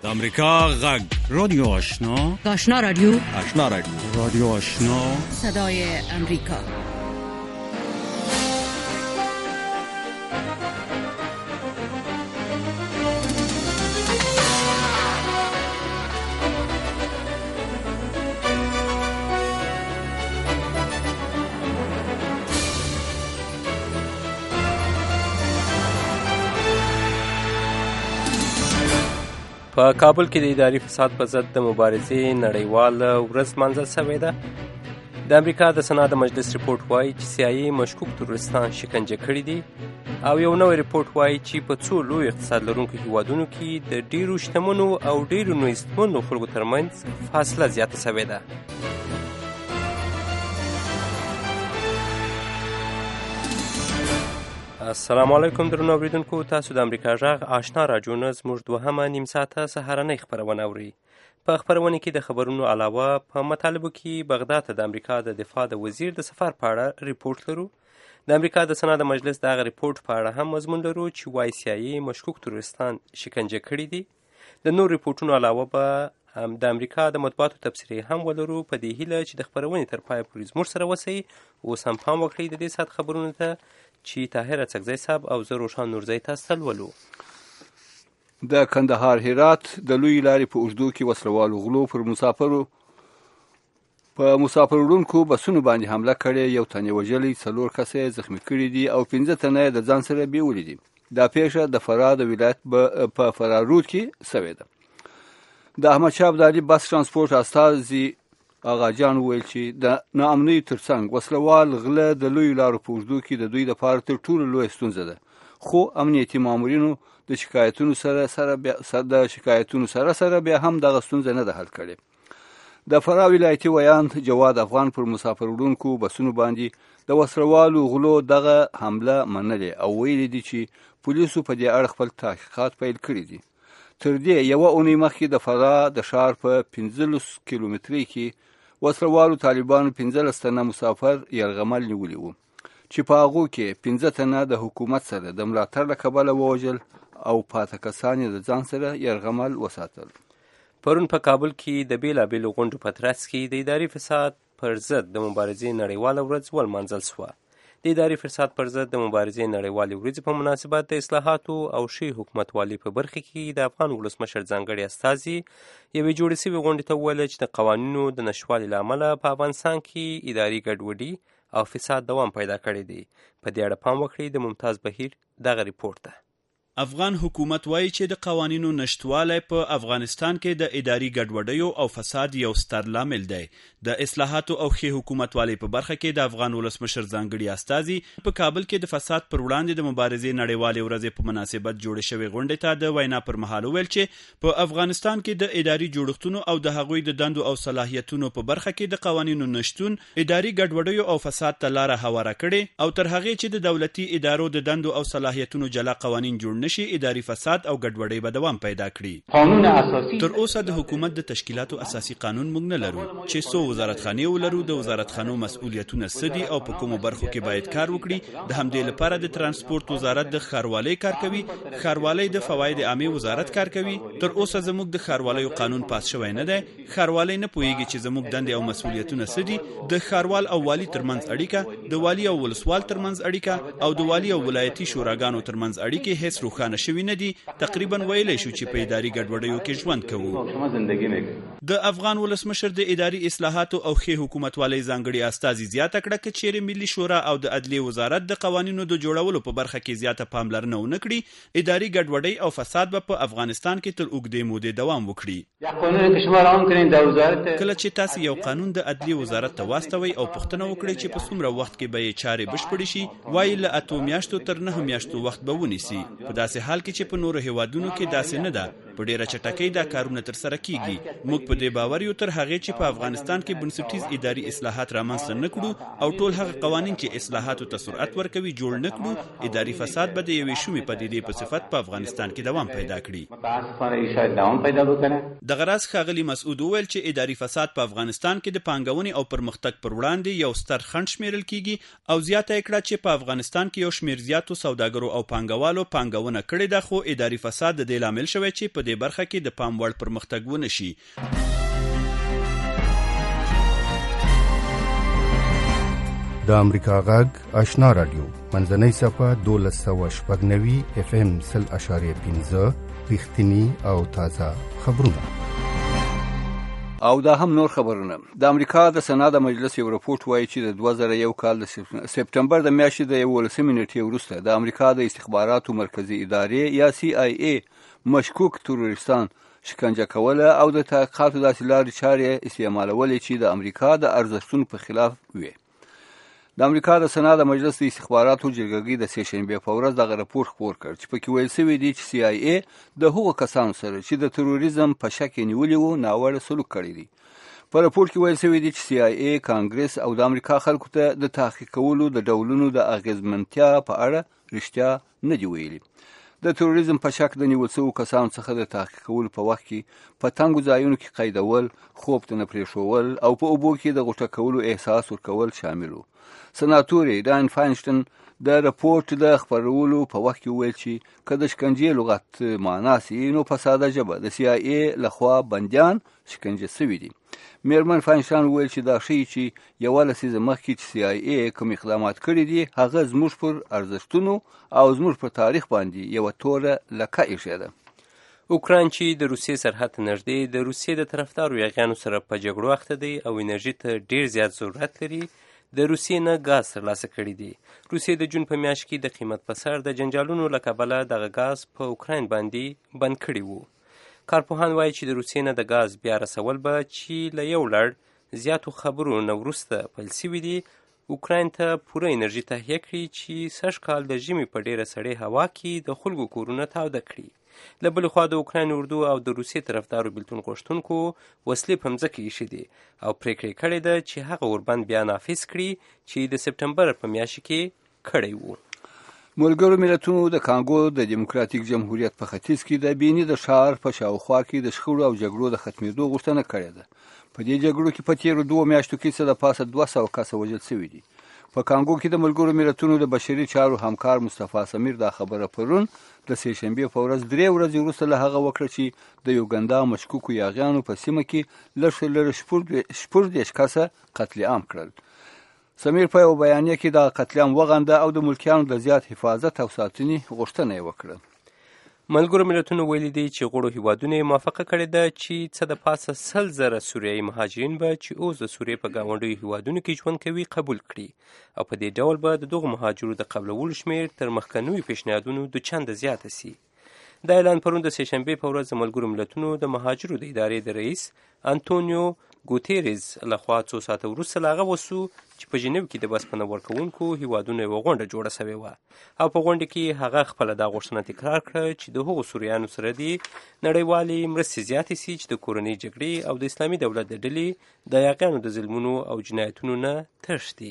امریکا غږ رادیو آشنا رادیو رادیو آشنا صدای امریکا. په کابل کې د اداري فساد په ضد د مبارزې نړیواله ورځ لمانځل شوې ده. د امریکا د سنا د مجلس ریپورټ وایي چې CIA مشکوک تروریستان شکنجه کړي دي او یو نوی ریپورټ وایي چې په څو لوی اقتصاد لرونکو هیوادونو کې د ډیرو شتمنو او ډیرو نویستمنو خلکو ترمنځ فاصله زیاته شوې ده. السلام علیکم درنو اوریدونکو، تاسو د امریکا غږ آشنا راډیو نه زموږ دوهمه نیم ساعته سهارنۍ خپرونه اورئ. په خپرونه کې د خبرونو علاوه په مطالبو کې بغداد ته د امریکا د دفاع د وزیر د سفر په اړه ریپورټ لرو. د امریکا د سنا د مجلس د هغه ریپورټ په اړه هم مضمون لرو چې وایي CIA مشکوک تروریستان شکنجه کړي دي. د نور ریپورټونو علاوه به د امریکا د مطبوعاتو تبصرې هم ولرو، په دې هیله چې د خپرونې تر پایه پورې زموږ سره اوسئ. اوس هم پام وکړئ د دې ساعت خبرونو ته چې طاهر اڅکزی صاحب او زه روشان نورزی تاسو ته لولو. د کندهار هرات د لوی لارې په اوږدو کې وسلوالو غلو پر مسافر وړونکو بسونو باندې حمله کړې، یو تن یې وژلی، 4 کسه زخمی کړي دي او 15 تنه د ځان سره بیولي دي. دا پیښه د فراه د ولایت په فراه رود کې شوې ده. د احمدشاه ابدالي بس ترانسپورت استازي آغا جان وویل چې د ناامنۍ ترڅنګ وسلوال غله د لوی لارو په اوږدو کې د دوی لپاره تر ټولو لویه ستونزه ده، خو امنیتي مامورینو د شکایتونو سره بیا هم دغه ستونزه نه ده حل کړې. د فراه ولایتي ویاند جواد افغان پر مسافر وړونکو بسونو باندې د وسلوالو غلو دغه حمله منلې او ویلي دي چې پولیسو په دې اړه خپل تحقیقات پیل کړي دي. تر دې یوه اونۍ مخکې د فراه د ښار په 15 کیلومترۍ کې وسلوالو طالبانو 15 تنه مسافر یرغمل نیولي وو چې په هغو کې 15 تنه د حکومت سره د ملاتړ له کبله ووژل او پاته کسان یې د ځان سره یرغمل وساتل. پرون په کابل کې د بیلابیلو غونډو په ترڅ کې د اداري فساد پر ضد د مبارزې نړیواله ورځ ولمانځل شوه. د اداري فساد پر ضد د مبارزې نړیوالې ورځې په مناسبت د اصلاحاتو او ښې حکومتوالۍ په برخه کې د افغان ولسمشر ځانګړي استازي یوې جوړې شوې غونډې ته وویل چې د قوانینو د نشتوالي له امله په افغانستان کې اداري ګډوډي او فساد دوام پیدا کړی دی. په دې اړه پام وکړئ. د ممتاز بهیر دغه ریپورټ ده. افغان حکومت وایي چې د قوانینو نشتوالی په افغانستان کې د اداري ګډوډیو او فساد یو ستر لامل دی. د اصلاحاتو او ښې حکومتوالۍ په برخه کې د افغان ولسمشر ځانګړي استازي په کابل کې د فساد پر وړاندې د مبارزې نړیوالې ورځې په مناسبت جوړې شوې غونډې ته د وینا پر مهال وویل چې په افغانستان کې د اداري جوړښتونو او د هغوی د دندو او صلاحیتونو په برخه کې د قوانینو نشتون اداري ګډوډیو او فساد ته لاره هواره کړې او تر هغې چې د دولتي ادارو د دندو او صلاحیتونو جلا قوانین جوړ نشي، اداري فساد او ګډوډۍ به دوام پیدا کړي. قانون اساسي تر اوسه د حکومت د تشکیلاتو اساسي قانون موږ نه لرو چې څو وزارتخانې ولرو، د وزارتخانو مسؤلیتونه څه دي او په کومو برخو کې باید کار وکړي. د همدې لپاره د ترانسپورت وزارت د ښاروالۍ کار کوي، ښاروالۍ د فواید عامه وزارت کار کوي. تر اوسه زموږ د ښاروالیو قانون پاس شوی نه دی. ښاروالۍ نه پوهیږي چې زموږ دندې او مسؤلیتونه څه دي. د ښاروال او والي ترمنځ اړیکه، د والي او ولسوال ترمنځ اړیکه او د والي او ولایتي شوراګانو ترمنځ اړیکې هیڅ روښانه شوي نه دي. تقریبا ویلی شو چې په اداري ګډوډیو کې ژوند کوو. د افغان ولسمشر د اداري اصلاحاتو او ښې حکومتوالۍ ځانګړي استازي زیاته کړه که چیرې ملي شورا او د عدلیې وزارت د قوانینو د جوړولو په برخه کې زیاته پاملرنه ونه کړي، اداري ګډوډۍ او فساد به په افغانستان کې تر اوږدې مودې دوام وکړي. کله چې تاسو یو قانون د عدلیې وزارت ته واستوئ او پوښتنه وکړئ چې په څومره وخت کې به یې چارې بشپړې شي، وایي له 8 میاشتو تر 9 میاشتو وخت به ونیسي. په داسې حال کې چې په نورو هیوادونو کې داسې نه ده. په ډیره چټکۍ دا کارونه تر سره کیږي. موږ په دې باور یو تر هغې چې په افغانستان کې بنسټیز اداري اصلاحات رامنځته نه کړو او ټول هغه قوانین چې اصلاحاتو ته سرعت ورکوي جوړ نه کړو، اداري فساد به د یوې شومې پدیدې په صفت په افغانستان کې دوام پیدا کړي. دغه راز ښاغلي مسعود وویل چې اداري فساد په افغانستان کې د پانګونې او پرمختګ پر وړاندې یو ستر خنډ شمیرل کیږي او زیاته یې کړه چې په افغانستان کې یو شمیر زیاتو سوداګرو او پانګوالو پانګونه کړې ده، خو اداري فساد د دې لامل شوی چې په په دې برخه کې د پام وړ پرمختګ ونه شي. د امریکا غږ آشنا رادیو منځنۍ صفحه 1290 FM 0.15 رښتینی او تازه خبرونه. او دا هم نور خبرونه. د امریکا د سنا د مجلس یو رپورت وایي چې د 2001 کال د سپټمبر د میاشتې د 11 نیټې وروسته د امریکا د استخباراتو مرکزی ادارې یا CIA مشکوک تروریستان شکنجه کوله او د تحقیقاتو داسې لارې چارې استعمالولې چې د امریکا د ارزښتونو په خلاف وي. د امریکا د سنا د مجلس د استخباراتو جرګې د سه شنبه په ورځ دغه راپور خپور کړ چې پکې ویل شوی دی چې CIA د هغو کسانو سره چې د تروریزم په شک نیولي وو ناوړه سلوک کړی دی. په راپور کې ویل شوی دی چې CIA کانګرس او د امریکا خلکو ته د تحقیق کولو د ډولونو د اغیزمنتیا په اړه رښتیا نه دی ویلي. د تروریزم په شک د نیول شوو کسانو څخه د تحقیق کولو په وخت کې په تنګو ځایونو کې قیدول، خوب ته نه پرېښول او په اوبو کې د غوټه کولو احساس ورکول شامل وو. سناتور ډان فاینشتن د راپورټ د خبرولو په وخت کې ویل چې که د شکنجې لغت معنا سي نو په ساده ژبه د CIA لخوا بندیان شکنجه شوي دي. میرمن فاینشتن ویل چې دا ښیي چې یوه لسیزه مخکې چې CIA کوم اقدامات کړي دي هغه زموږ پر ارزښتونو او زموږ پر تاریخ باندې یوه توره لکه ایښې ده. اوکراین چې د روسیې سرحد نږدې د روسیې د طرفدارو یاغیانو سره په جګړو اخته دی او انرژي ته ډیر زیات ضرورت لري، د روسیې نه غاز ترلاسه کړی دی. روسیې د جون په میاشت کې د قیمت په سر د جنجالونو له کبله دغه غاز په اوکراین باندې بند کړی وو. کارپوهان وایي چې د روسیې نه د غاز بیا رسول به چې له یو لړ زیاتو خبرو نه وروسته پیل شوي دي اوکراین ته پوره انرژي تهیه کړي چې سږ کال د ژمي په ډیره سړې هوا کې د خلکو کورونه تاوده کړي. له بلې خوا د اوکراین اردو او د روسیې طرفدارو بیلتون غوښتونکو وسلې په مځکه ایښې دي او پرېکړه کړې ده چې هغه اوربند بیا نافذ کړي چې د سپټمبر په میاشت کې کړی وو. ملګرو ملتونو د کانګو د دیموکراتیک جمهوریت په ختیځ کې د بینی د ښار په شاوخوا کې د شخړو او جګړو د ختمېدو غوښتنه کړې ده. په دې جګړو کې په تیرو 2 میاشتو کې څه د پاسه 200 کسه وژل شوي دي. په کانګو کې د ملګرو ملتونو د بشري چارو همکار مصطفی سمیر دا خبره پرون د سه شنبه په ورځ 3 ورځې وروسته له هغه وکړه چې د یوګندا مشکوکو یاغیانو په سیمه کې لږ شپږ کسه قتل عام کړل. سمیر په یو بیانیه کې د قتل عام وغنده او د ملکیانو د زیات حفاظت او ساتنې غوښتنه وکړه. ملګرو ملتونو ویلي دي چې غړو هیوادونه موافقه کړې ده چې څه د پاسه 100,000 سوریایي مهاجرین به چې اوس د سوریې په ګاونډیو هیوادونو کې ژوند کوي قبول کړي او په دې ډول به د دغو مهاجرو د قبلولو شمیر تر مخکنیو پیشنهادونو 2 چنده زیاته سي. دا اعلان پرون د سه شنبې په ورځ د ملګرو ملتونو د مهاجرو د ادارې د رئیس انټونیو ګوتیریز لخوا څو ساعته وروسته له هغه وسو چې په ژنیو کې د بسپنه ورکوونکو هیوادونو یوه غونډه جوړه سوې وه او په غونډه کې هغه خپله دا غوښتنه تکرار کړه چې د هغو سوریانو سره دې نړیوالې مرستې زیاتې سي چې د کورنۍ جګړې او د اسلامي دولت د ډلې د یاغیانو د ظلمونو او جنایتونو نه تښتي.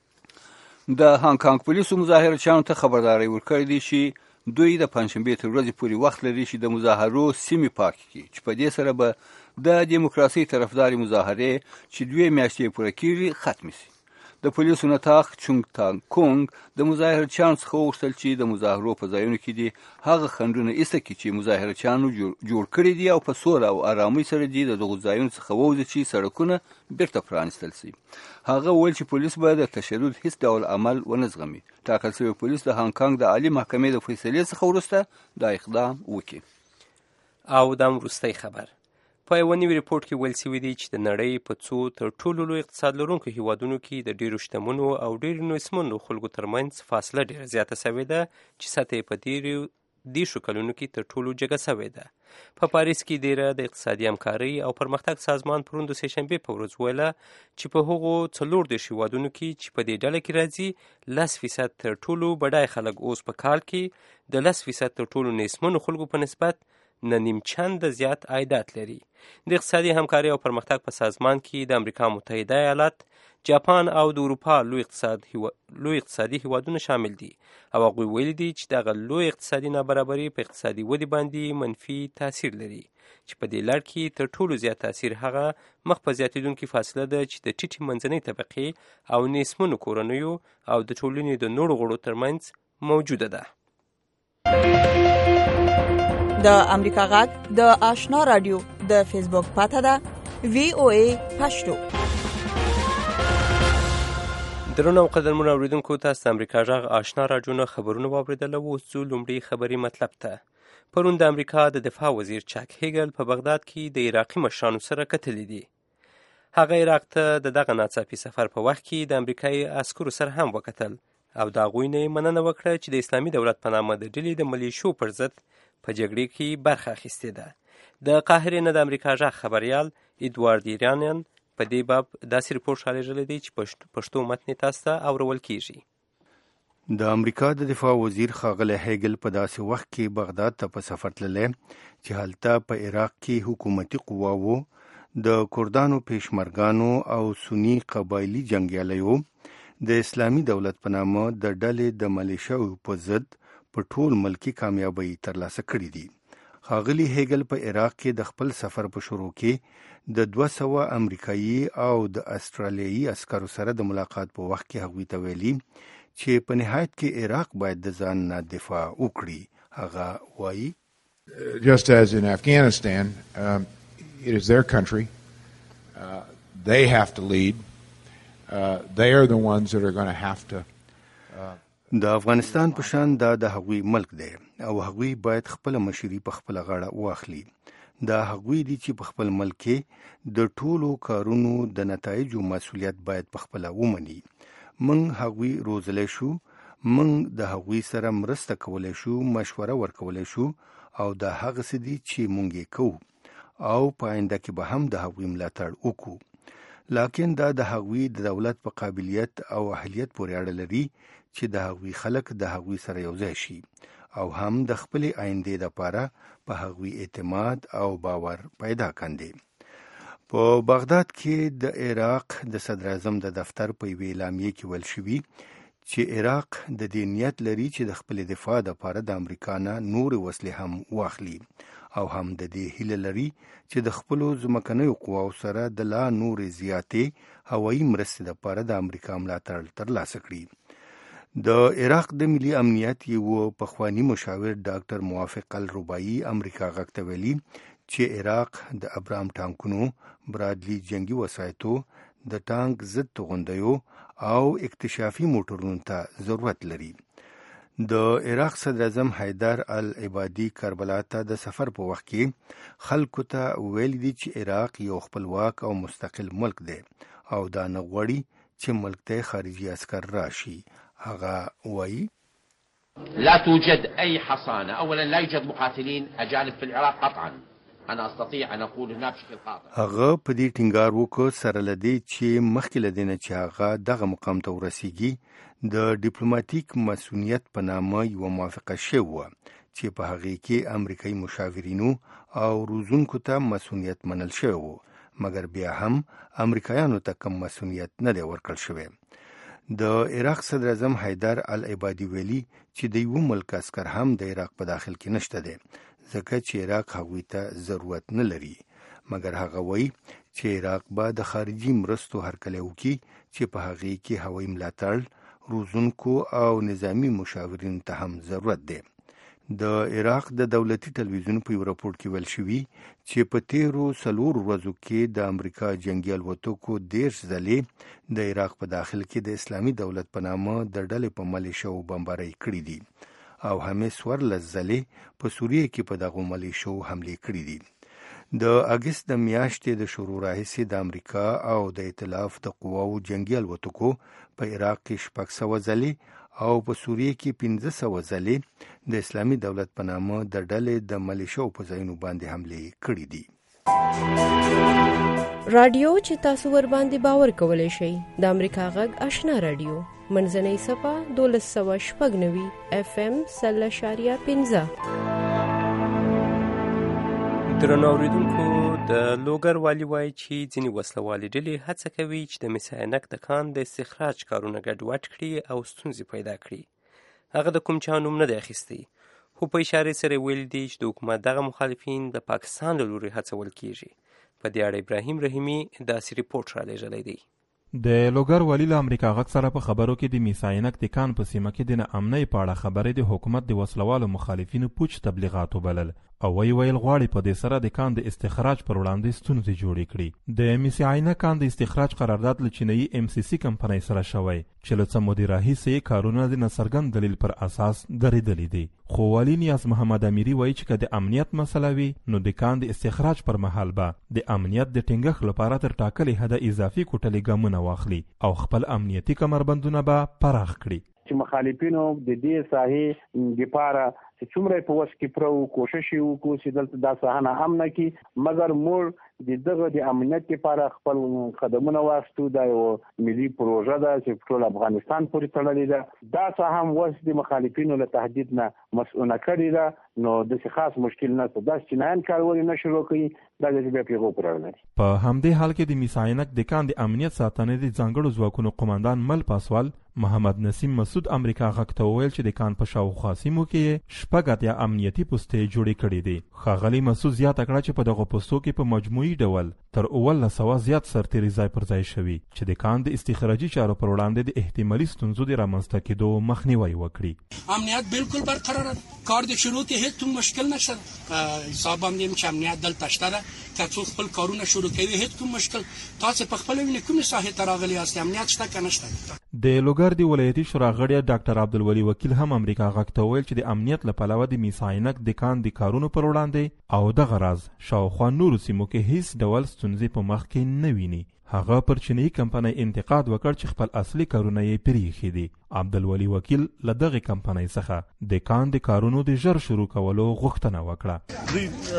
د هانګ کانګ پولیسو مظاهرچیانو ته خبرداری ورکړی دی چې دوی د پنځشنبې تر ورځې پورې وخت لري چې د مظاهرو سیمې پاکې کړي چې په دې سره به د دیموکراسۍ طرفداري مظاهرې چې 2 میاشتې پوره کېږي ختمې شي. د پولیسو نطاق چونګ تانګ کونګ د مظاهرچیانو څخه وغوښتل چې د مظاهرو په ځایونو کې دي هغه خنډونه ایسته کړي چې مظاهرچیانو جوړ کړي دي او په سوله او آرامۍ سره دي د دغو ځایونو څخه ووځي چې سړکونه بیرته پرانیستل شي. هغه وویل چې پولیس به د تشدد هیڅ ډول عمل ونه زغمي. ټاکل شوی پولیس د هانګ کانګ د عالي محکمې د فیصلې څخه وروسته دا اقدام وکړي. او دا وروستی خبر په یوه نوي ریپورټ کې ویل شوي دي چې د نړۍ په څو تر ټولو لوی اقتصاد لرونکو هیوادونو کې د ډیرو شتمنو او ډیرو نېسمنو خلکو ترمنځ فاصله ډیره زیاته شوې ده چې سطح یې په دیرشو کلونو کې تر ټولو جګه شوې ده. په پاریس کې ډیره د اقتصادي همکارۍ او پرمختګ سازمان پرون د سه شنبې په ورځ ویله چې په هغو 40 هیوادونو کې چې په دې ډله کې راځي 10% تر ټولو بډای خلک اوس په کال کې د 10% تر ټولو نېسمنو خلکو په نسبت نه نیم چند زیات عایدات لري. د اقتصادي همکارۍ او پرمختګ په سازمان کې د امریکا متحده ایالات، جاپان او د اروپا لوی اقتصادي هیوادونه شامل دي او هغوی ویلي دي چې دغه لوی اقتصادي نابرابري په اقتصادي ودې باندې منفي تاثیر لري چې په دې لړ کې تر ټولو زیات تاثیر هغه مخ په زیاتېدونکې فاصله ده چې د ټیټې منځنۍ طبقې او نېسمنو کورنیو او د ټولنې د نورو غړو ترمنځ موجوده ده. د امریکا غږ د آشنا رادیو د فیسبوک پاڼه ده VOA پښتو. درنو او قدرمنو اوریدونکو، تاسو د امریکا غږ آشنا رادیو نه خبرونه واوریدل. اوس ځو لومړی خبري مطلب ته. پرون د امریکا د دفاع وزیر چاک هیګل په بغداد کې د عراقي مشرانو سره کتلي دي. هغه عراق ته د دغه ناڅاپي سفر په وخت کې د امریکایي عسکرو سره هم وکتل او د هغوی نه مننه وکړه چې د اسلامي دولت په نامه د ډلې د ملیشو پر ضد په جګړې کې برخه اخیستې ده. د قاهرې نه د امریکا غږ خبریال ایدوارد ایرانیان په دې باب داسې رپورټ رالیږلی دی چې پښتو متن تاسو ته اورول کیږي. د امریکا د دفاع وزیر ښاغلی هیګل په داسې وخت کې بغداد ته په سفر تللی چې هلته په عراق کې حکومتي قواوو د کردانو پیشمرګانو او سنی قبایلی جنګیالیو د اسلامي دولت په نامه د ډلې د ملیشیاو په ضد په ټول ملکی کامیابی ترلاسه کړې دي. ښاغلی هیګل په عراق کې د خپل سفر په شروع کې د 200 امریکایي او د استرالیایي عسکرو سره د ملاقات په وخت کې هغوی ته ویلي چې په نهایت کې عراق باید د ځان نه دفاع وکړي. هغه وایي Just as in Afghanistan, it is their country. They have to lead. They are the ones that are going to have to د افغانستان په شان دا د هغوی ملک دی او هغوی باید خپل مشري په خپل غاړه واخلي. دا هغوی دي چې په خپل ملک کې د ټولو کارونو د نتایجو مسؤلیت باید په خپل ومني. من هغوی روزلی شو، من د هغوی سره مرسته کولی شو، مشوره ورکولی شو او دا هغه څه دي چې مونږ یې کوو او په آینده کې به هم د هغوی ملاتړ وکړو. لکن دا د هغوی د دولت په قابلیت او اهلیت پورې اړه لري چې د هغوی خلک د هغوی سره یوځای شي او هم د خپلې آیندې لپاره په هغوی اعتماد او باور پیدا کاندي. په بغداد کې د عراق د صدر اعظم د دفتر په یوې اعلامیې کې ویل شوي چې عراق د دې نیت لري چې د خپل دفاع لپاره د امریکا نه نور وسلې هم واخلي او هم د دې هیله لري چې د خپل ځمکنیو قواو سره د لا نور زیاتې هوایي مرستې لپاره د امریکا ملاتړ ترلاسه کړي. د عراق د ملي امنیت یو پخوانی مشاور ډاکټر موافق الرباعي امریکا غږ ته ویلي چې عراق د ابرام ټانکونو، برادلي جنگي وسایطو، د ټانک ضد توغندیو او اکتشافي موټرونو ته ضرورت لري. د عراق صدر اعظم حیدر العبادي کربلا ته د سفر په وخت کې خلکو ته ویلي دي چې عراق یو خپلواک او مستقل ملک دی او دا نه غواړي چې ملک ته خارجي عسكر راشي. هغه وایي لا توجد أي حصانة. أولا لا يوجد مقاتلين أجانب في العراق قطعا. أنا أستطيع أن أقول هنا بشكل قاطع. هغه په دې ټینګار وکړ سره لدی چې مخکې لدینه چې هغه دغه مقام ته ورسیږي د ډیپلوماټیک مسؤلیت په نامه یو موافقه شوه چې په هغه کې امریکایي مشاورینو او روزونکو ته مسؤلیت منل شوی مګر بیا هم امریکایانو ته کوم مسؤلیت نه دی ورکړل شوی. د عراق صدر اعظم حیدر العبادي ویلي چې د یو ملک عسكر هم د عراق په داخل کې نشته دی ځکه چې عراق هغوی ته ضرورت نه لري. مګر هغه وایي چې عراق به د خارجي مرستو هرکلی وکړي چې په هغې کې هوایي ملاتړ، روزونکو او نظامی مشاورینو ته هم ضرورت دی. د عراق د دولتي تلویزیون په یو راپور کې ویل شوي چې په تیرو 4 ورځو کې د امریکا جنگي الوتکو 10 ځلې د عراق په داخل کې د اسلامي دولت په نامه د ډلې په ملیشو بمبارۍ کړې دي او همې 14 ځلې په سوریه کې په دغه ملیشو حمله کړې دي. د اگست د میاشتې د شروع راهیسې د امریکا او د ائتلاف د قواو جنگي الوتکو په عراق کې 600 ځلې او په سوریه کې 1500 ځلې د اسلامي دولت په نامه د ډلې د ملیشو په ځایونو باندې حمله کړې دي. رادیو چې تاسو ور باندې باور کولای شئ د امریکا غږ آشنا رادیو منځنۍ صفه 1290 FM 0.15. درنو اوریدونکو، د لوګر والی وایي چې ځینې وسلوالې ډلې هڅه کوي چې د مس عینک د کان د استخراج کارونه ګډوډ کړي او ستونزې پیدا کړي. هغه د کوم چا نوم نه دی اخیستی، خو په اشارې سره ویل دي چې د حکومت دغه مخالفین د پاکستان له لوري هڅول کیږي. په دې اړه ابراهیم رحیمي داسې ریپورټ رالیږلی دی. د لوګر والی له امریکا غږ سره په خبرو کې د مس عینک د کان په سیمه کې د ناامنۍ په اړه خبرې د حکومت د وسلوالو مخالفینو پوچ تبلیغات وبلل او ویل غواړي په دې سره د کان د استخراج پر وړاندې ستونزې جوړې کړي. د میساینا کان د استخراج قرارداد له چینایي MCC کمپنۍ سره شوی چې له څه مودې راهیسې کارونه د ناڅرګند دلیل پر اساس درېدلي دي. خو والي نیاز محمد امیري وایي چې که د امنیت مسله وي نو د کان د استخراج پر مهال به د امنیت د ټینګښت لپاره تر ټاکلې حده اضافي کوټلې ګامونه واخلي او خپل امنیتي کمربندونه به پراخ کړي. چې مخالفینو د دې ساحې لپاره چې څومره په وس کې پرو کوشش وکړو چې دلته دا ساحه امن کړي، مګر موږ دغه د امنیت لپاره خپل قدمونه واخیستو. دا یو ملي پروژه ده چې ټول افغانستان پورې تړلې ده. دا ساحه هم وس د مخالفینو له تهدید نه مسؤونه کړې ده، نو داسې خاص مشکل نشته. داسې چینایان کارول نه شروع کړي، دا چې بیا پیغو پرړل دي. په همدې حال کې د میساینک د کان د امنیت ساتنې د ځانګړو ځواکونو قومندان مل پاسوال محمد نسیم مسعود امریکا غږ ته وویل چې د کان په شاوخوا سیمو کې شپږ اتیا امنیتي پوستې جوړې کړې دي. ښاغلي مسعود زیاته کړه چې په دغو پوستو کې په مجموعي ډول تر 1900 زیات سرتیري ځای پر ځای شوي چې د کان د استخراجي چارو پر وړاندې د احتمالي ستونزو د رامنځته کېدو مخنیوی وکړي. امنیت بالکل برقرار ده، کار د شروع ته هیڅ مشکل نشته. حساب هم دیم چې امنیت دلته شته، که څوک خپل کارونه شروع کوي هیڅ کوم مشکل. تاسو په خپل وینې کومې ساحې ته راغلي یاست؟ امنیت شته که نشته؟ د لوګر د ولایتي شورا غړی ډاکټر عبدالولي وکیل هم امریکا غږ ته وویل چې د امنیت له پلوه د میساینک د کان د کارونو پر وړاندې او دغه راز شاوخوا نورو سیمو کې هیڅ ډول ستونزې په مخ کې نه ویني. هغه پر چینایي کمپنۍ انتقاد وکړ چې خپل اصلي کارونه یې پرېښي دي. عبدالولي وکیل له دغې کمپنۍ څخه د کان د کارونو د ژر شروع کولو غوښتنه وکړه.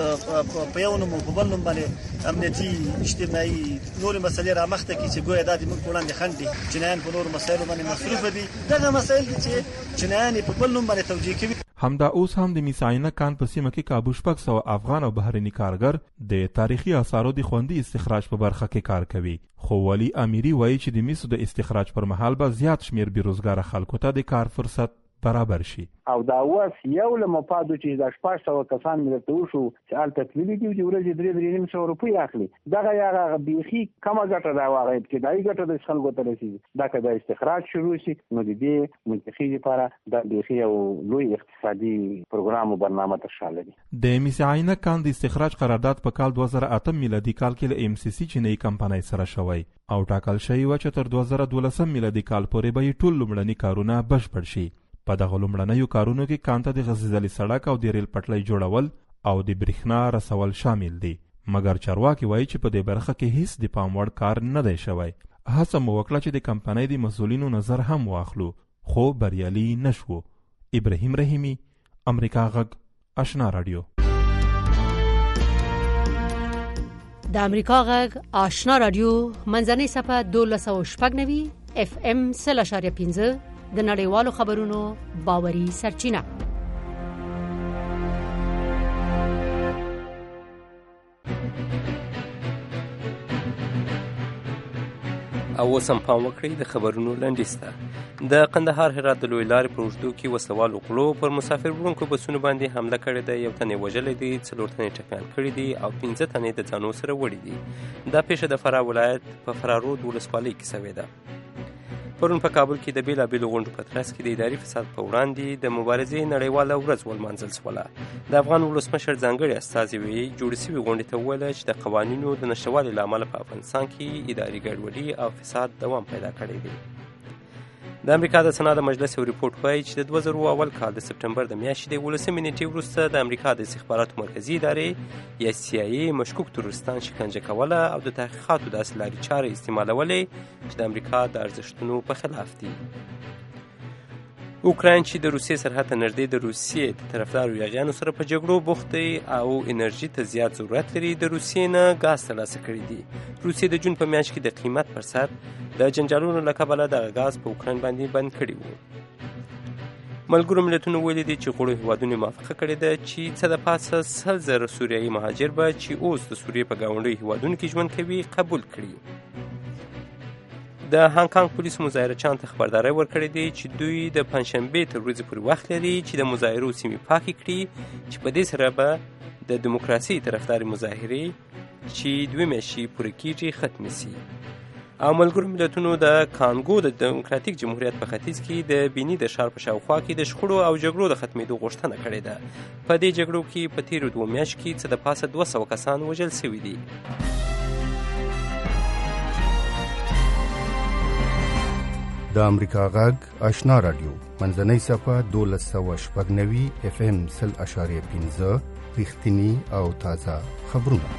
دوی په یو نوم په بل نوم باندې امنیتي اجتماعي نورې مسلې رامخته کړي چې ګویا دا د موږ په وړاندې خنډ دي. چینایان په نورو مسایلو باندې مصروفه دي. دغه مسایل دي چې چینایان په بل نوم باندې توجیه کوي. همدا اوس هم د میساینک کان په سیمه کې کابو 600 افغان او بهرني کارګر د تاریخي آثارو د خوندي استخراج په برخه کې کار کوي. خو والي امیري وایي چې د میسو د استخراج پر مهال به زیات شمیر بیروزګاره خلکو ته د کار فرصت برابر شي. او دا اوس یو له مفادو چې د 600 کسان ملته وشو چې هلته تللي دي چې ورځې 3.5 روپۍ اخلي، دغه هغه بیخي کمه ګټه ده واغې ابتدایي ګټه د خلکو ته رسېږي. دا که د استخراج شروع شي نو د دې منطقې لپاره د بیخي یو لوی اقتصادي پروګرام او برنامه ترشاله دي. د میساینک کان د استخراج قرارداد په کال 2008 میلادي کال کې له MCC چینایي کمپنۍ سره شوی او ټاکل شوی و چې تر 2012 میلادي کال پورې به ټول لومړني کارونه بشپړ شي. په دغه لومړنیو کارونو کې کان ته د غځېدلي سړک او د ریل پټلۍ جوړول او د برېښنا رسول شامل دي. مګر چارواکي وایي چې په دې برخه کې هیڅ د پام وړ کار نه دی شوی. هڅه مو وکړه چې د کمپنۍ د مسؤلینو نظر هم واخلو، خو بریالي نشو. ابراهیم رحیمي، امریکا غږ، آشنا رادیو. د امریکا غږ آشنا رادیو منځنۍ صفحه 1290 FM 0.5 د نړیوالو خبرونو باوري سرچینه. او اوس هم پام وکړئ د خبرونو لنډیز ته. د قندهار هرات د لوی لارې په اوږدو کې وسلوالو غلو پر مسافر وړونکو بسونو باندې حمله کړې ده. 1 تن یې وژلی دی، 4 تن یې ټپیان کړي دي او 15 تن یې د ځانو سره وړي دي. دا پیښه د فراه ولایت په فرارود ولسوالۍ کې شوې ده. پرون په کابل کې د بېلابېلو غونډو په ترڅ کې د اداري فساد په وړاندې د مبارزې نړیواله ورځ ولمانځل شوله. د افغان ولسمشر ځانګړي استازي جوړې شوې غونډې ته وویل چې د قوانینو د نشتوالي له امله په افغانستان کې اداري ګډوډي او فساد دوام پیدا کړی دی. د امریکا د سنا د مجلس یو ریپورټ وایي چې د 2000 اول کال د سپټمبر د میاشتې د 18 نیټې وروسته د امریکا د استخباراتو مرکزي ادارې یا CIA مشکوک تروریستان شکنجه کوله او د تحقیقاتو داسې لارې چارې استعمالولې چې د امریکا د ارزښتونو په خلاف دي. اوکراین چې د روسیې سرحد ته نږدې د روسیې د طرفدارو یاغیانو سره په جګړو بوخت دی او انرژي ته زیات ضرورت لري، د روسیې نه ګاز ترلاسه کړي دي. روسیې د جون په میاشت کې د قیمت پر سر د جنجالونو له کبله دغه ګاز په اوکراین باندې بند کړي وو. ملګرو ملتونو ویلي دي چې غړو هیوادونو موافقه کړې ده چې څه د پاسه 100,000 سوریایي مهاجر به چې اوس د سوریې په ګاونډیو هیوادونو کې ژوند کوي قبول کړي. د هانګ کانګ پولیسو مظاهرچیانو ته خبرداری ورکړې دی چې دوی د پنجشنبې تر ورځې پورې وخت لري چې د مظاهرو سیمې پاکې کړي، چې په دې سره به د دیموکراسۍ طرفداري مظاهرې چې 2 میاشتې پوره کېږي ختمې شي. او ملګرو ملتونو د کانګو د دیموکراتیک جمهوریت په ختیځ کې د بینی د ښار په شاوخوا کې د شخړو او جګړو د ختمېدو غوښتنه کړې ده. په دې جګړو کې په تیرو 2 میاشتو کې څه د پاسه 200 کسان وژل شوي دي. د امریکا غږ آشنا رادیو منځنۍ صفحه 1290 FM 0.5 رښتینی او تازه خبرونه.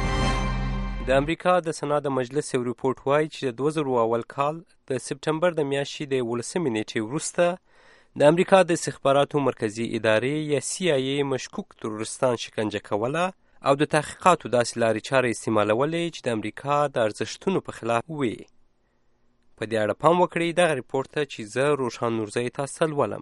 د امریکا د سنا د مجلس یو ریپورت وایي چې د 2001 کال د سپټمبر د میاشتې د 11 نیټې وروسته د امریکا د استخباراتو مرکزی ادارې یا CIA مشکوک تروریستان شکنجه کوله او د تحقیقاتو داسې لارې چارې استعمالولې چې د امریکا د ارزښتونو په خلاف وي. په دې اړه پام وکړئ دغه ریپورت ته چې زه روښان نورزی تاسو لولم.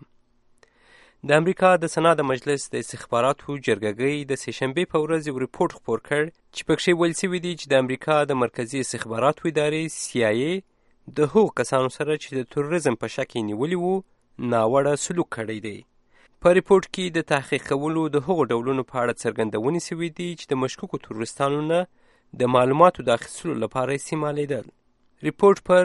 د امریکا د سنا د مجلس د استخباراتو جرګګۍ د سهشنبې په ورځ یو ریپورت خپور کړ چې پکې ویل شوي دي چې د امریکا د مرکزی استخباراتو ادارې CIA د هغو کسانو سره چې د تروریزم په شک یې نیولي وو ناوړه سلوک کړی دی. په ریپورت کې د تحقیق کولو د هغو ډولونو په اړه څرګندونې شوي دي چې د مشکوکو تروریستانو نه د معلوماتو د اخیستلو لپاره استعمالېدل. ریپورت پر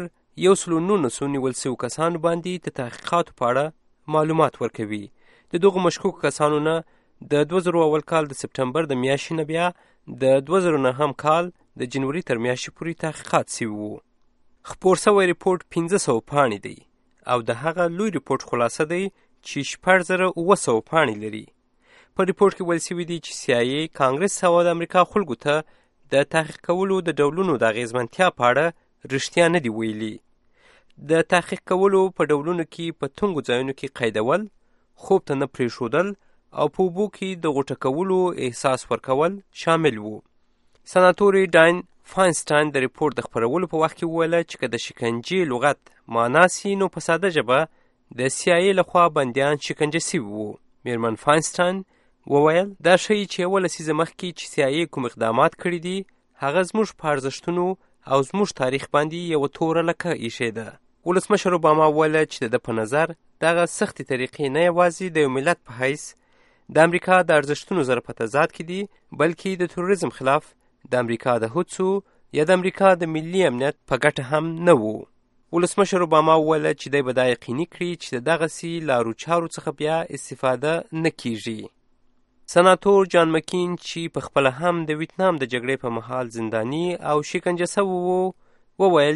119 نیول شویو کسانو باندې د تحقیقاتو په اړه معلومات ورکوي. د دغو مشکوکو کسانو نه د 2001 کال د سپټمبر د میاشتې نه بیا د 2009 کال د جنوري تر میاشتې پورې تحقیقات شوي وو. خپور شوی ریپورت 1500 پاڼې دی او د هغه لوی ریپورت خلاصه دی چې 4900 پاڼې لري. په ریپورت کې ویل شوي دي چې CIA کانګرس او د امریکا خلکو ته د تحقیق کولو د ډولونو د اغیزمنتیا په اړه رښتیا نه دی ویلي. د تحقیق کولو په ډولونو کې په تنګو ځایونو کې قیدول، خوب ته نه پرېښودل او په اوبو کې د غوټه کولو احساس ورکول شامل وو. سناتوري ډاین فاینسټاین د ریپورت د خپرولو په وخت کې وویله چې که د شکنجې لغت معنا سي نو په ساده ژبه د CIA لخوا بندیان شکنجه شوي وو. میرمن فاینسټاین وویل دا ښیي چې یوه لسیزه مخکې چې CIA کوم اقدامات کړي دي هغه زموږ په ارزښتونو او زموږ تاریخ باندې یوه توره لکه ایښې ده. ولسمشر اوباما وویله چې د ده په نظر دغه سختې طریقې نه یوازې د یو ملت په حیث د امریکا د ارزښتونو سره په تضاد کې دي بلکې د تروریزم خلاف د امریکا د هڅو یا د امریکا د ملي امنیت په ګټه هم نه وو. ولسمشر اوباما وویله چې دی به دا یقیني کړي چې د دغسې لارو چارو څخه بیا استفاده نه کیږي. سناتور جان مکین چې په خپله هم د ویتنام د جګړې په مهال زنداني او شکنجه شوی وو وویل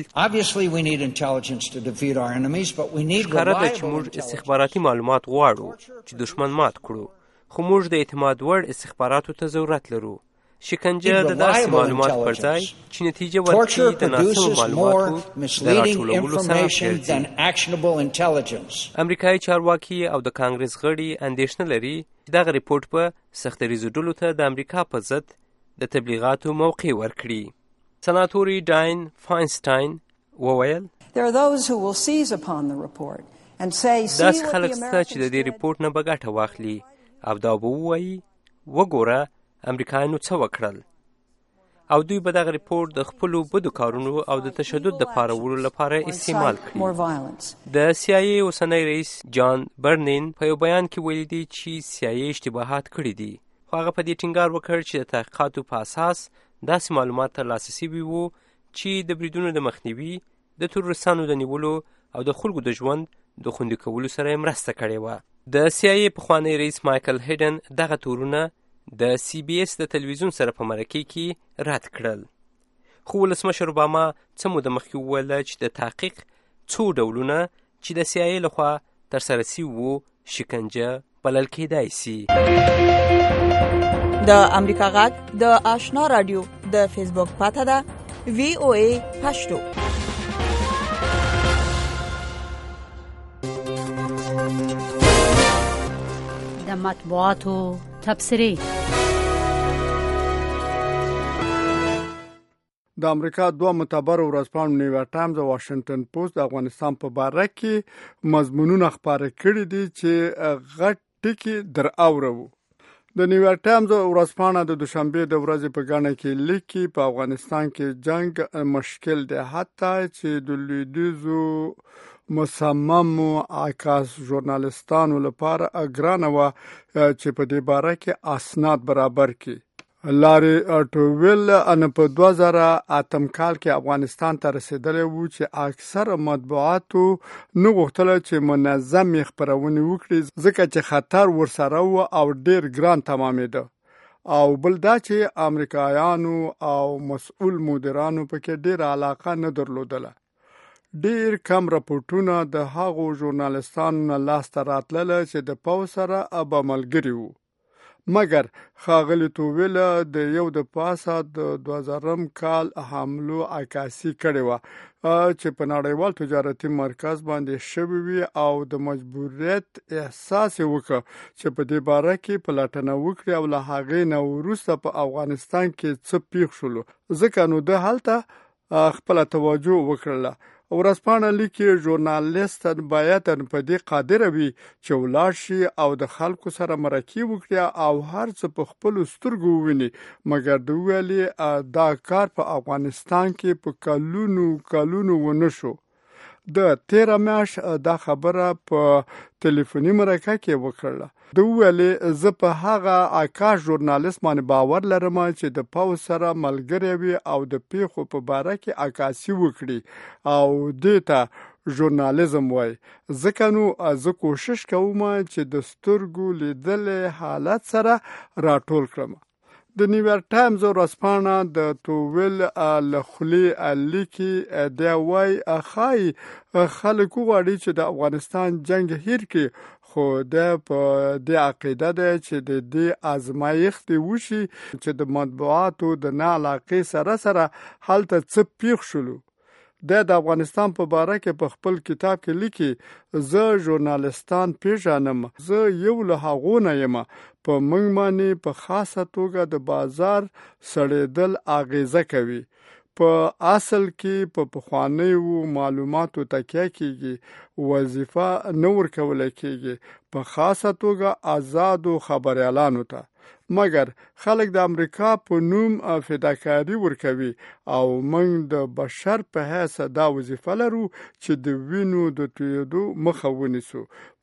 ښکاره ده چې موږ استخباراتي معلومات غواړو چې دښمن مات کړو خو موږ د اعتماد وړ استخباراتو ته ضرورت لرو. شکنجه د داسې معلومات پر ځای چې نتیجه ورکړي د ناسمو معلوماتو د راټولولو سره ګرځي. امریکایي چارواکي او د کانګرس غړي اندېښنه لري چې دغه ریپورت به سختدریځو ډلو ته د امریکا په ضد د تبلیغاتو موقع ورکړي. سناتوري ډاین فاینسټاین وویل داسې خلک شته چې د دې ریپورت نه به ګټه واخلي او دا به ووایي وګوره امریکایانو څه وکړل او دوی به دغه ریپورت د خپلو بدو کارونو او د تشدد د پارولو لپاره استعمال کړي. د CIA اوسنی رئیس جان برنین په یو بیان کې ویلي دي چې CIA اشتباهات کړي دي خو هغه په دې ټینګار وکړ چې د تحقیقاتو په اساس داسې معلومات ترلاسه شوي وو چې د بریدونو د مخنیوي، د تروریستانو د نیولو او د خلکو د ژوند د خوندي کولو سره یې مرسته کړې وه. د CIA پخوانی رئیس مایکل هیډن دغه تورونه د CBS د تلویزیون سره په مرکې کې رد کړل. خو ولسمشر اوباما څه موده مخکې وویله چې د تحقیق څو ډولونه چې د CIA لخوا ترسره شوي وو شکنجه بلل کېدای شي. د امریکا غږ د آشنا رادیو د فیسبوک پاته ده VOA پښتو. د مطبوعاتو تبصرې. د امریکا دوه معتبر ورځپاڼو نیویارک ټایمز او واشنگټن پوسټ د افغانستان په باره کې مضمونونه خپاره کړي دي چې غټ ټکي در اورو. د نیویارک ټایمز ورځپاڼه د دوشنبه د ورځې په غاڼه کې لیکي په افغانستان کې جنگ مشکل دی حتی چې د لیدوزو مصمم عکاس ژورنالستانو لپاره ګرانه و چې په دې باره کې اسناد برابر کړي. لاري ټوویل ان په 2008 کال کې افغانستان ته رسیدلی وو چې اکثر مطبوعاتو نه غوښتل چې منظم خبرونه وکړي ځکه چې خطر ورسره و او ډیر ګران تمامېده او بل دا چې امریکایانو او مسؤل مدیرانو پکې ډیر علاقه نه درلودله. ډیر کم راپورټونه د هغو ژورنالستانو لاسته راتلل چې د پوځ سره به ملګري وو. مګر ښاغلي ټوویل د یو د پاسه د 2000 کال حملو عکاسي کړې وه چې په نړیوال تجارتي مرکز باندې شوي وي او د مجبوریت احساس وکړ چې په دې باره کې پلټنه وکړي او له هغې نه وروسته په افغانستان کې څه پیښ شول ځکه نو د هلته خپله توجه وکړله. ورځپاڼه لیکي ژورنالیست باید په دې قادر وي چې ولاړ شي او د خلکو سره مرکه وکړي او هر څه په خپل سترګو وویني. مګر د ویلي دا کار په افغانستان کې په کلونو ونه شو. د 13 میاشت دا خبره په ټلیفوني مرکه کې وکړه. د ویلي زه په هغه عکاس ژورنالیست باندې باور لرم چې د پوځ سره ملګری وي او د پیښو په باره کې عکاسي وکړي او دې ته ژورنالیزم وای. ځکه نو زه کوشش کوم چې د سترګو لیدلې حالت سره راټول کړم. د نیویارک ټایمز ورځپاڼه د ټوویل له خولې لیکي دی وای خای خلک غواړي چې د افغانستان جنگ هیر کړي خو د په دې عقیده ده چې د دې ازمایښت وشي چې د مطبوعاتو د نه علاقې سره هلته څه پیښ شول. د افغانستان په باره کې په خپل کتاب کې لیکي زه ژورنالستان پیژنم، زه یو له هغو نه یم. په موږ باندې په خاصه توګه د بازار سړېدل اغیزه کوي. په اصل کې په پخوانیو معلوماتو تکیه کیږي، وظیفه نه ورکول کیږي، په خاصه توګه آزادو خبريالانو ته. مګر خلک د امریکا په نوم فداکاری ورکوي او موږ د بشر په حیث دا وظیفه لرو چې د وینو د تویدو مخه ونیسو.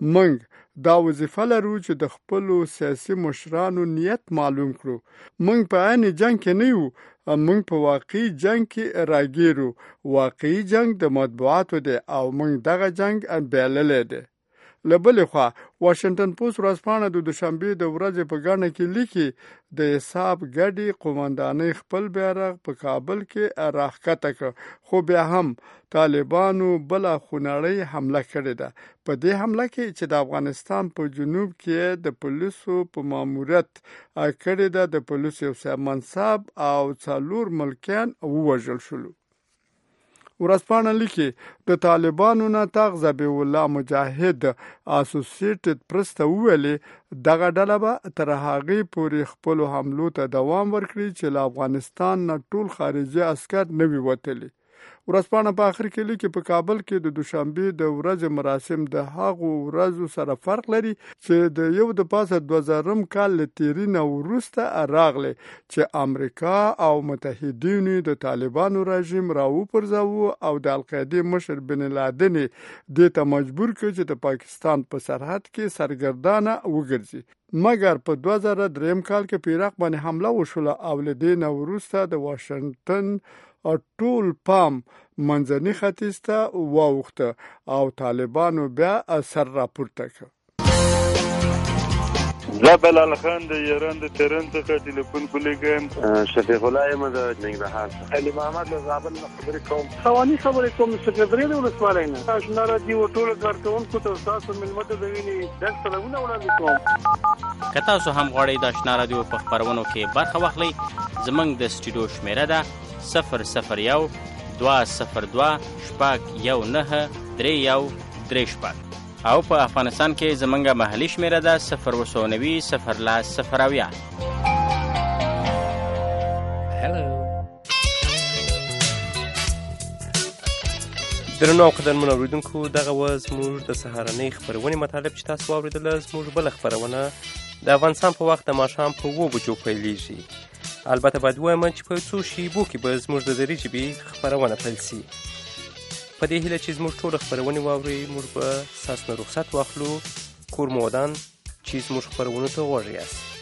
موږ دا وظیفه لرو چې د خپل سیاسي مشرانو نیت معلوم کړو. موږ په عین جنگ کې نه یو، موږ په واقعي جنگ کې راګیرو. واقعي جنگ د مطبوعاتو دی او موږ دغه جنگ بللی دی. لبلې خوا واشنگټن پوسټ ورځپاڼه د دوشنبه د ورځې په ګڼه کې لیکي د حساب ګډي قومندانۍ خپل بیرغ په کابل کې راښکته کړ، خو بیا هم طالبانو بل خونړۍ حمله کړې ده. په دې حمله کې چې د افغانستان په جنوب کې د پولیسو په ماموریت کړې ده، د پولیسو یو منصب او 4 ملکیان ووژل شول. ورځپاڼه لیکي د طالبانو ناطق ذبیح الله مجاهد اسوسییټډ پریس ته ویلي دغه ډله به تر هغې پورې خپلو حملو ته دوام ورکړي چې له افغانستان نه ټول خارجي عسکر نه وي وتلي. ورځپاڼه په آخر کې لیکي په کابل کې د دوشنبه د ورځې مراسم د هغو ورځو سره فرق لري چې د یو د پاسه 2000 کال له تیري نه وروسته راغلی چې امریکا او متحدینو د طالبانو رژیم راوپرځاوه او د القاعده مشر بن لادن دې ته مجبور کړ چې د پاکستان په سرحد کې سرګردانه وګرځي. مګر په 2003 کال کې په عراق باندې حمله وشوله او له دې نه وروسته د واشنگټن ټول پام منځني ختیځ ته واوښته او طالبانو بیا سر راپورته کړ. زه بلال خان د ایران د تهران څخه ټلیفون کولیږم. شفیق الله یم د ننګرهار څخه. علي محمد له زابل نه خبرې کوم. خواني خبرې کوم سکرټری د ولسوالۍ نه. آشنا راډیو ټول کارکونکو ته تاسو ملمت د ویني د سلامونه وړاندې کوم. که تاسو هم غواړئ د آشنا راډیو په خبرونو کې برخه واخلئ، زموږ د سټوډیو شمیره ده 001 202 619 او په افغانستان کې زمونږه محلي شمیره ده 090 درنو قدرمنو اوریدونکو، دغه و زموږ د سهارنۍ خبرونې مطالب چې تاسو واورېدله. زموږ بله خبرونه د افغانستان په وخت د ماښام په 7 بجو پیلیږي. البته باید ووایم چې په څو شیبو کې به زموږ د دري ژبې خبرونه پیل سي. په دې هیله چې زموږ ټوله خبرونې واورئ، موږ به ستاسو نه رخصت واخلو. کور مو ودان چې زموږ خبرونو ته غوږ یاست.